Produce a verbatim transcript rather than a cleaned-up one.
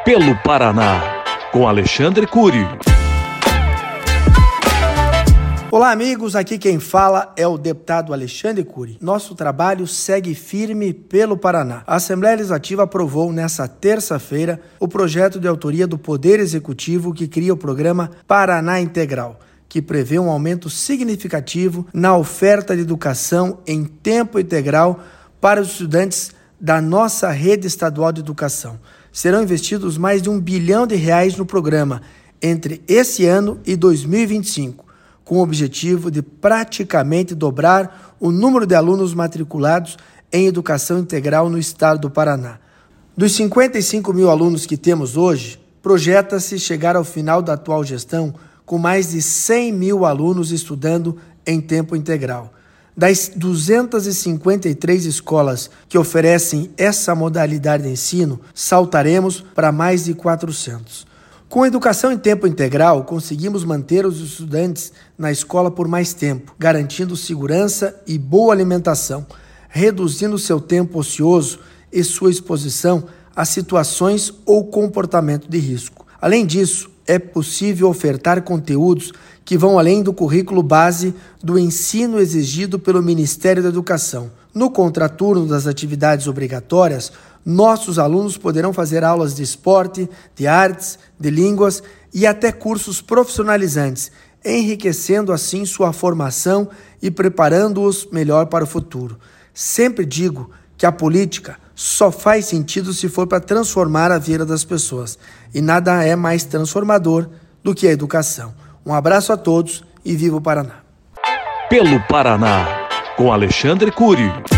Pelo Paraná, com Alexandre Cury. Olá, amigos, aqui quem fala é o deputado Alexandre Cury. Nosso trabalho segue firme pelo Paraná. A Assembleia Legislativa aprovou nesta terça-feira o projeto de autoria do Poder Executivo que cria o programa Paraná Integral, que prevê um aumento significativo na oferta de educação em tempo integral para os estudantes da nossa rede estadual de educação. Serão investidos mais de um bilhão de reais no programa entre esse ano e dois mil e vinte e cinco, com o objetivo de praticamente dobrar o número de alunos matriculados em educação integral no estado do Paraná. Dos cinquenta e cinco mil alunos que temos hoje, projeta-se chegar ao final da atual gestão com mais de cem mil alunos estudando em tempo integral. Das duzentas e cinquenta e três escolas que oferecem essa modalidade de ensino, saltaremos para mais de quatrocentos. Com a educação em tempo integral, conseguimos manter os estudantes na escola por mais tempo, garantindo segurança e boa alimentação, reduzindo seu tempo ocioso e sua exposição a situações ou comportamento de risco. Além disso, é possível ofertar conteúdos que vão além do currículo base do ensino exigido pelo Ministério da Educação. No contraturno das atividades obrigatórias, nossos alunos poderão fazer aulas de esporte, de artes, de línguas e até cursos profissionalizantes, enriquecendo assim sua formação e preparando-os melhor para o futuro. Sempre digo que a política só faz sentido se for para transformar a vida das pessoas, e nada é mais transformador do que a educação. Um abraço a todos e viva o Paraná. Pelo Paraná, com Alexandre Cury.